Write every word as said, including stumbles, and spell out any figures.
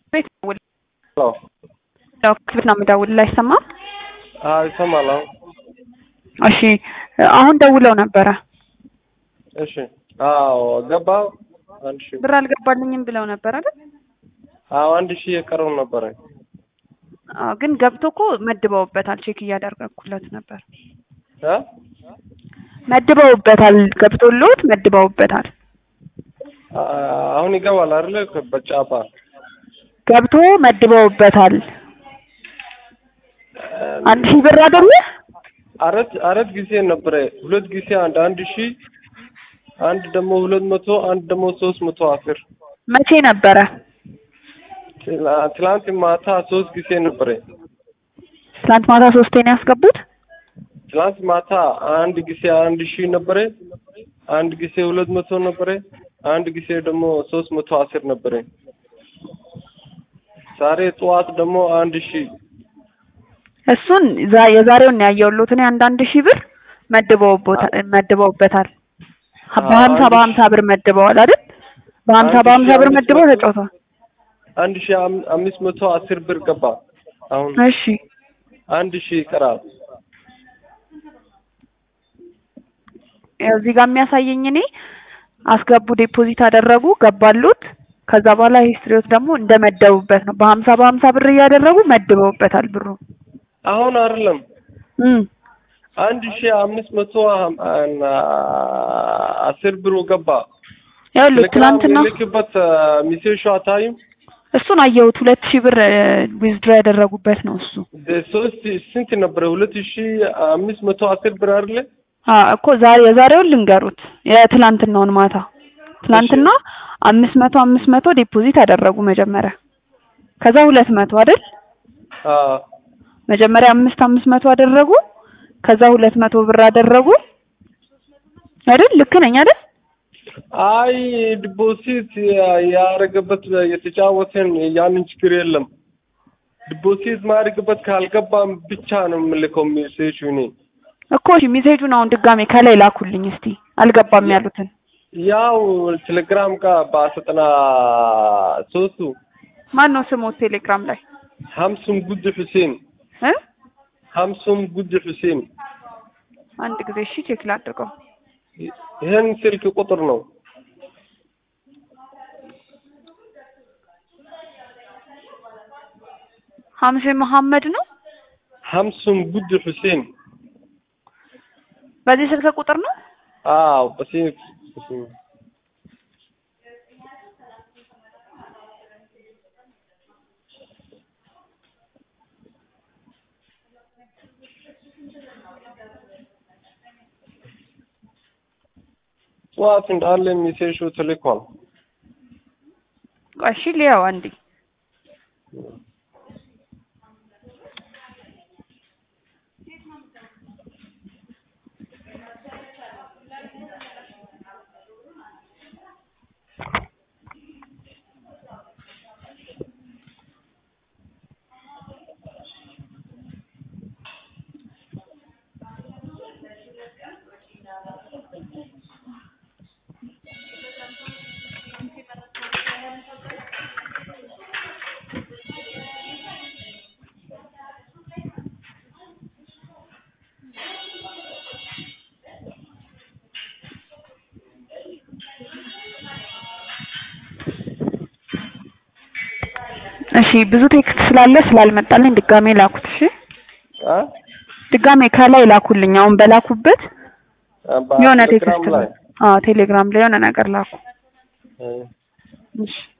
ቤት ደውል አዎ ያው ክፍል ነው የምደውልልህ አይሰማም? አዎ ይሰማል። አዎ እሺ አሁን ደውለው ነበረ። እሺ አዎ ገባው አንድ ሺህ ብር አልገባልኝም ብለው ነበር አይደል? አዎ አንድ ሺህ የቀረው ነበር። አዎ ግን ገብቶ እኮ መድበውበታል። ቼክ እያደረኩለት ነበር። እ መድበውበታል ገብቶልዎት መድበውበታል። አሁን ይገባል አይደል? በጫፓ ገብቶ መድበውበታል። አንድ ሺህ ብር አይደለ? አራት አራት ጊዜ ነበር። ሁለት ጊዜ አንድ አንድ ሺህ አንድ ደግሞ ሁለት መቶ አንድ ደግሞ ሶስት መቶ አስር መቼ ነበረ? ትላንት ማታ ሶስት ጊዜ ነበር። ትላንት ማታ ሶስቴ ነው ያስገቡት? ትላንት ማታ አንድ ጊዜ አንድ ሺህ ነበር። አንድ ጊዜ ሁለት መቶ ነበር። አንድ ጊዜ ደግሞ ሶስት መቶ አስር ነበር። ዛሬ ጠዋት ደግሞ አንድ ሺህ እሱን የዛሬውን ያየሁት እኔ አንድ አንድ ሺህ ብር መድበውበታል መድበውበታል። በሀምሳ በሀምሳ ብር መድበዋል አይደል? በሀምሳ በሀምሳ ብር መድበው ተጫውተዋል። አንድ ሺህ አምስት መቶ አስር ብር ገባ። አሁን እሺ አንድ ሺህ ይቀራል። እዚህ ጋር የሚያሳየኝ እኔ አስገቡ ዲፖዚት አደረጉ ገባሉት። ከዛ በኋላ ሂስትሪዎት ደግሞ እንደመደቡበት ነው። በሀምሳ በሀምሳ ብር እያደረጉ መድበውበታል ብሩ። አሁን አይደለም እም አንድ ሺህ አምስት መቶ አስር ብሩ ገባ። ያለው ትላንትና ልክበት ሚሴሹ አታይም? እሱን አየሁት። ሁለት ሺህ ብር ዊዝድሮ ያደረጉበት ነው እሱ። ሶስት ስንት ነበር? ሁለት ሺህ አምስት መቶ አስር ብር አይደል? አዎ እኮ ዛሬ የዛሬውን ልንገሩት። የትላንትናውን ማታ ትላንትና አምስት መቶ አምስት መቶ ዲፖዚት አደረጉ መጀመሪያ። ከዛ ሁለት መቶ አይደል? አዎ መጀመሪያ አምስት አምስት መቶ አደረጉ። ከዛ ሁለት መቶ ብር አደረጉ አይደል? ልክ ነኝ አይደል? አይ ዲፖዚት ያረገበት የተጫወተን ያንን ችግር የለም። ዲፖዚት ማድረግበት ካልገባም ብቻ ነው የምልከው ሜሴጅ እኔ እኮ እሺ ሜሴጁን አሁን ድጋሜ ከላይ ላኩልኝ እስቲ አልገባም ያሉትን። ያው ቴሌግራም ጋር በአስጠና ሶስቱ ማን ነው ስሙ ቴሌግራም ላይ? ሀምሱም ጉድ ሁሴን እ ሀምሱም ጉድ ሁሴን። አንድ ጊዜ እሺ ቼክ ላድርገው። ይሄን ስልክ ቁጥር ነው። ሀምሴ መሐመድ ነው። ሀምሱም ጉድ ሁሴን በዚህ ስልክ ቁጥር ነው? አዎ በዚህ ዋት እንዳለ ሜሴጁ ተልኳል። እሺ ሊያው አንዴ እሺ ብዙ ቴክስት ስላለ ስላልመጣልኝ ድጋሜ ላኩት። እሺ አ ድጋሜ ከላይ ላኩልኝ። አሁን በላኩበት የሆነ ቴክስት አዎ ቴሌግራም ላይ የሆነ ነገር ላኩ። እሺ